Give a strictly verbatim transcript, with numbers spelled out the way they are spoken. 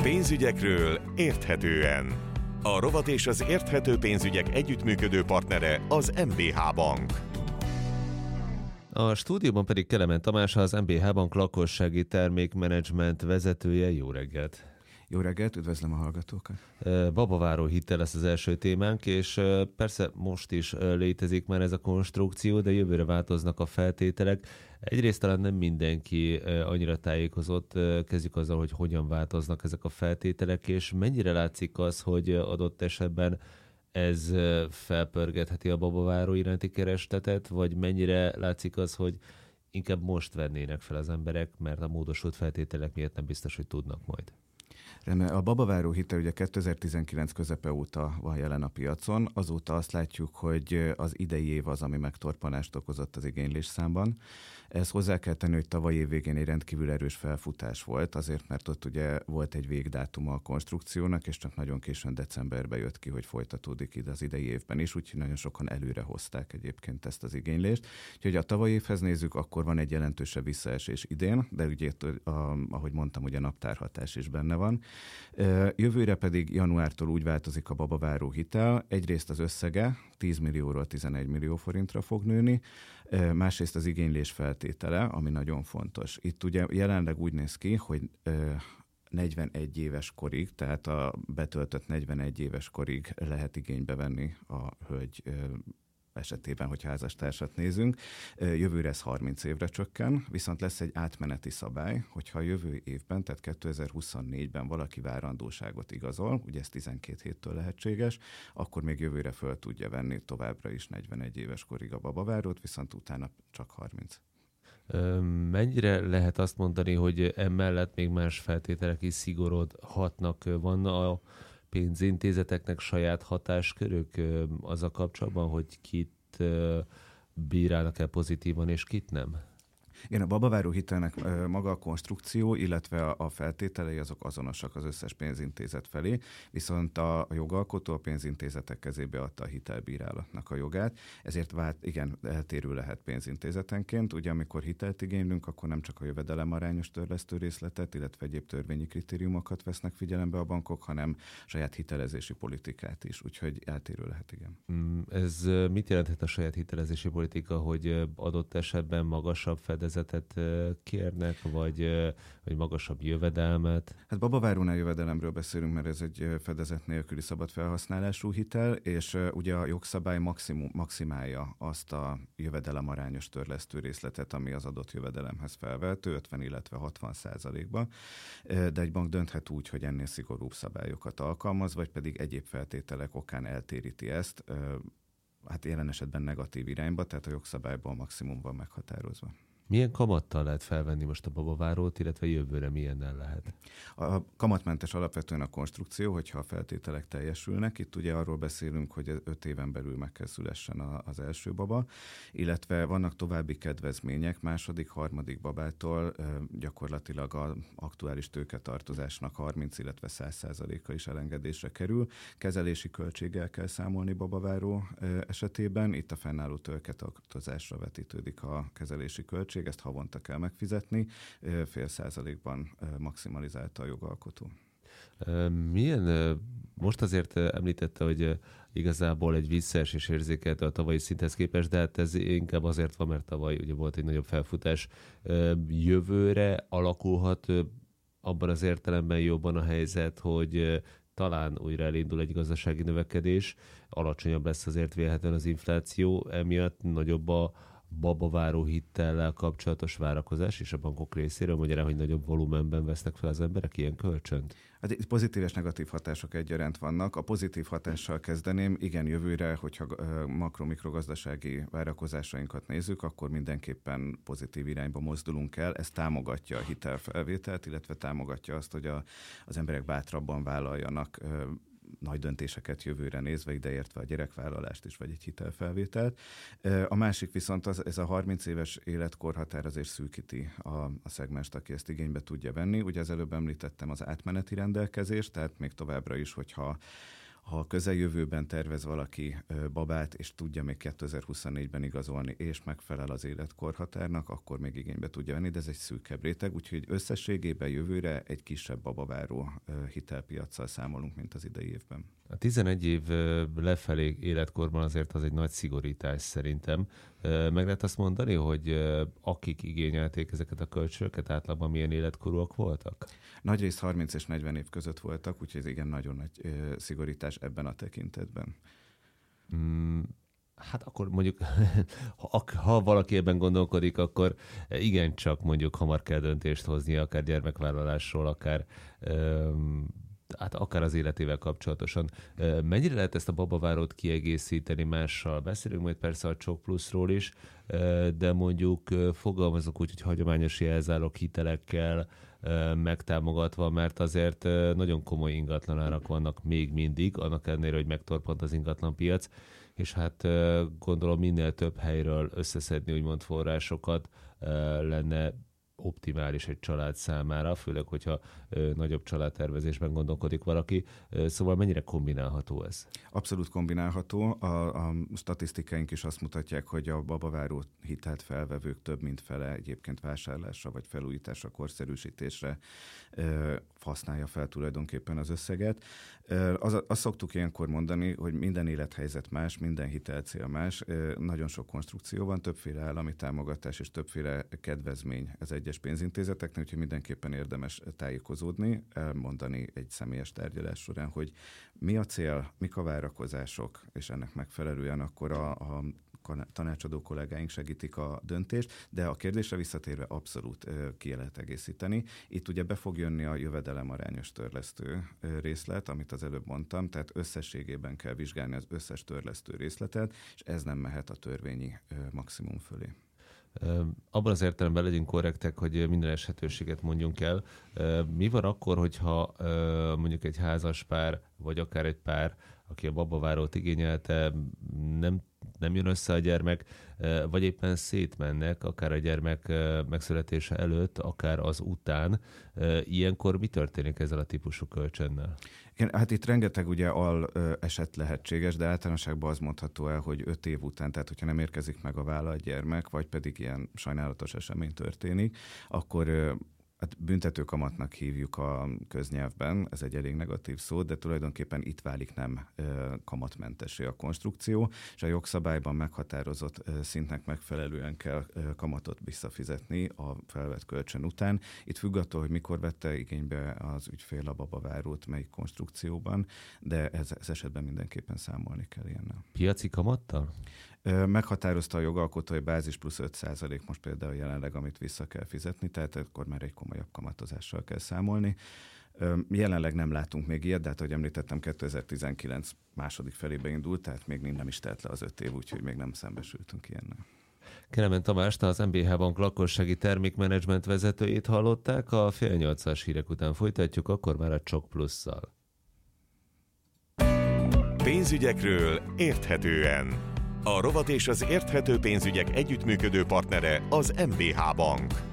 Pénzügyekről érthetően. A rovat és az érthető pénzügyek együttműködő partnere az em bé há Bank. A stúdióban pedig Kelemen Tamás, az em bé há Bank lakossági termékmenedzsment vezetője. Jó reggelt! Jó reggelt, üdvözlöm a hallgatókat! Babaváró hitel lesz az első témánk, és persze most is létezik már ez a konstrukció, de jövőre változnak a feltételek. Egyrészt talán nem mindenki annyira tájékozott, kezdjük azzal, hogy hogyan változnak ezek a feltételek, és mennyire látszik az, hogy adott esetben ez felpörgetheti a babaváró iránti keresletet, vagy mennyire látszik az, hogy inkább most vennének fel az emberek, mert a módosult feltételek miatt nem biztos, hogy tudnak majd. A babaváró hitel ugye kétezer-tizenkilenc közepe óta van jelen a piacon, azóta azt látjuk, hogy az idei év az, ami megtorpanást okozott az igénylésszámban. Ez hozzá kell tenni, hogy tavaly év végén egy rendkívül erős felfutás volt, azért mert ott ugye volt egy végdátuma a konstrukciónak, és csak nagyon későn decemberben jött ki, hogy folytatódik ide az idei évben is, úgyhogy nagyon sokan előre hozták egyébként ezt az igénylést. Úgyhogy a tavalyi évhez nézzük, akkor van egy jelentősebb visszaesés idén, de ugye, ahogy mondtam, ugye naptárhatás is benne van. Jövőre pedig januártól úgy változik a babaváró hitel, egyrészt az összege tíz millióról tizenegy millió forintra fog nőni, másrészt az igénylés feltétele, ami nagyon fontos. Itt ugye jelenleg úgy néz ki, hogy negyvenegy éves korig, tehát a betöltött negyvenegy éves korig lehet igénybe venni a hölgy esetében, hogy házastársat nézünk. Jövőre ez harminc évre csökken, viszont lesz egy átmeneti szabály, hogyha a jövő évben, tehát kétezer-huszonnégyben valaki várandóságot igazol, ugye ez tizenkét héttől lehetséges, akkor még jövőre föl tudja venni továbbra is negyvenegy éves korig a babavárót, viszont utána csak harminc. Mennyire lehet azt mondani, hogy emellett még más feltételek is szigorodhatnak? Van a pénzintézeteknek saját hatáskörök az a kapcsolatban, hogy kit bírálnak el pozitívan és kit nem? Igen, a babaváró hitelnek maga a konstrukció, illetve a feltételei azok azonosak az összes pénzintézet felé, viszont a jogalkotó a pénzintézetek kezébe adta a hitelbírálatnak a jogát, ezért vált, igen, eltérő lehet pénzintézetenként. Ugye amikor hitelt igénylünk, akkor nem csak a jövedelemarányos törlesztő részletet, illetve egyéb törvényi kritériumokat vesznek figyelembe a bankok, hanem saját hitelezési politikát is, úgyhogy eltérő lehet, igen. Ez mit jelenthet a saját hitelezési politika, hogy adott esetben magasabb fedezetet kérnek, vagy, vagy magasabb jövedelmet? Hát babavárónál jövedelemről beszélünk, mert ez egy fedezet nélküli szabad felhasználású hitel, és ugye a jogszabály maximum, maximálja azt a jövedelemarányos törlesztő részletet, ami az adott jövedelemhez felvehető, ötven, illetve hatvan százalékban, de egy bank dönthet úgy, hogy ennél szigorúbb szabályokat alkalmaz, vagy pedig egyéb feltételek okán eltéríti ezt, hát jelen esetben negatív irányba, tehát a jogszabályból maximum van meghatározva. Milyen kamattal lehet felvenni most a babavárót, illetve jövőre milyennel lehet? A kamatmentes alapvetően a konstrukció, hogyha a feltételek teljesülnek. Itt ugye arról beszélünk, hogy öt éven belül meg kell szülessen az első baba, illetve vannak további kedvezmények, második, harmadik babától gyakorlatilag az aktuális tőketartozásnak harminc, illetve száz százaléka is elengedésre kerül. Kezelési költséggel kell számolni babaváró esetében, itt a fennálló tőketartozásra vetítődik a kezelési költség, ezt havonta kell megfizetni, fél százalékban maximalizálta a jogalkotó. Milyen, most azért említette, hogy igazából egy visszaesés érzékelte a tavalyi szinthez képest, de hát ez inkább azért van, mert tavaly ugye volt egy nagyobb felfutás. Jövőre alakulhat abban az értelemben jobban a helyzet, hogy talán újra elindul egy gazdasági növekedés, alacsonyabb lesz azért vélhetően az infláció, emiatt nagyobb a babaváró hitellel kapcsolatos várakozás és a bankok részéről, magyarán, hogy nagyobb volumenben vesznek fel az emberek ilyen kölcsönt? Hát itt pozitív és negatív hatások egyaránt vannak. A pozitív hatással kezdeném. Igen, jövőre, hogyha makro-mikrogazdasági várakozásainkat nézzük, akkor mindenképpen pozitív irányba mozdulunk el. Ez támogatja a hitelfelvételt, illetve támogatja azt, hogy a, az emberek bátrabban vállaljanak nagy döntéseket jövőre nézve, ideértve a gyerekvállalást is, vagy egy hitelfelvételt. A másik viszont az, ez a harminc éves életkorhatár azért szűkíti a, a szegmest, aki ezt igénybe tudja venni. Ugye az előbb említettem az átmeneti rendelkezést, tehát még továbbra is, hogyha Ha a közeljövőben tervez valaki babát, és tudja még kétezer-huszonnégyben igazolni, és megfelel az életkorhatárnak, akkor még igénybe tudja venni, de ez egy szűkebb réteg, úgyhogy összességében jövőre egy kisebb babaváró hitelpiaccal számolunk, mint az idei évben. A tizenegy év lefelé életkorban azért az egy nagy szigorítás szerintem. Meg lehet azt mondani, hogy akik igényelték ezeket a kölcsönöket, általában milyen életkorúak voltak? Nagyrészt harminc és negyven év között voltak, úgyhogy ez igen nagyon nagy szigorítás ebben a tekintetben. Mm. Hát akkor mondjuk, ha, ha valaki ebben gondolkodik, akkor igencsak mondjuk hamar kell döntést hozni, akár gyermekvállalásról, akár, öm, hát akár az életével kapcsolatosan. Mennyire lehet ezt a babavárót kiegészíteni mással? Beszélünk majd persze a Csok Pluszról is, de mondjuk fogalmazok úgy, hogy hagyományos jelzálog hitelekkel megtámogatva, mert azért nagyon komoly ingatlanárak vannak még mindig, annak ellenére, hogy megtorpant az ingatlanpiac, és hát gondolom minél több helyről összeszedni úgymond forrásokat lenne optimális egy család számára, főleg, hogyha ö, nagyobb családtervezésben gondolkodik valaki. Ö, szóval mennyire kombinálható ez? Abszolút kombinálható. A, a statisztikáink is azt mutatják, hogy a babaváró hitelt felvevők több mint fele egyébként vásárlásra vagy felújításra, korszerűsítésre ö, használja fel tulajdonképpen az összeget. Ö, az, azt szoktuk ilyenkor mondani, hogy minden élethelyzet más, minden hitelcél más. Ö, nagyon sok konstrukció van, többféle állami támogatás és többféle kedvezmény ez egyes pénzintézeteknek, úgyhogy mindenképpen érdemes tájékozódni, elmondani egy személyes tárgyalás során, hogy mi a cél, mik a várakozások, és ennek megfelelően akkor a, a tanácsadó kollégáink segítik a döntést, de a kérdésre visszatérve abszolút ki lehet egészíteni. Itt ugye be fog jönni a jövedelemarányos törlesztő részlet, amit az előbb mondtam, tehát összességében kell vizsgálni az összes törlesztő részletet, és ez nem mehet a törvényi maximum fölé. Abban az értelemben legyünk korrektek, hogy minden esetőséget mondjunk el. Mi van akkor, hogyha mondjuk egy házas pár, vagy akár egy pár, aki a babavárót igényelte, nem, nem jön össze a gyermek, vagy éppen szétmennek, akár a gyermek megszületése előtt, akár az után. Ilyenkor mi történik ezzel a típusú kölcsönnel? Igen, hát itt rengeteg ugye al eset lehetséges, de általánosságban az mondható el, hogy öt év után, tehát hogyha nem érkezik meg a vállalt gyermek, vagy pedig ilyen sajnálatos esemény történik, akkor hát büntetőkamatnak hívjuk a köznyelvben, ez egy elég negatív szó, de tulajdonképpen itt válik nem kamatmentessé a konstrukció, és a jogszabályban meghatározott szintnek megfelelően kell kamatot visszafizetni a felvett kölcsön után. Itt függ attól, hogy mikor vette igénybe az ügyfél a babavárót, melyik konstrukcióban, de ez, ez esetben mindenképpen számolni kell ilyennel. Piaci kamattal? Meghatározta a jogalkotó, hogy bázis plusz öt százalék most például jelenleg, amit vissza kell fizetni, tehát akkor már egy komolyabb kamatozással kell számolni. Jelenleg nem látunk még ilyet, de hát, ahogy említettem, kétezer-tizenkilenc második felébe indult, tehát még nem is telt le az öt év, úgyhogy még nem szembesültünk ilyennel. Kelemen Tamást, az em bé há Bank lakossági termékmenedzsment vezetőjét hallották, a fél nyolcas hírek után folytatjuk, akkor már a Csok Plusszal. Pénzügyekről érthetően. A rovat és az érthető pénzügyek együttműködő partnere az em bé há Bank.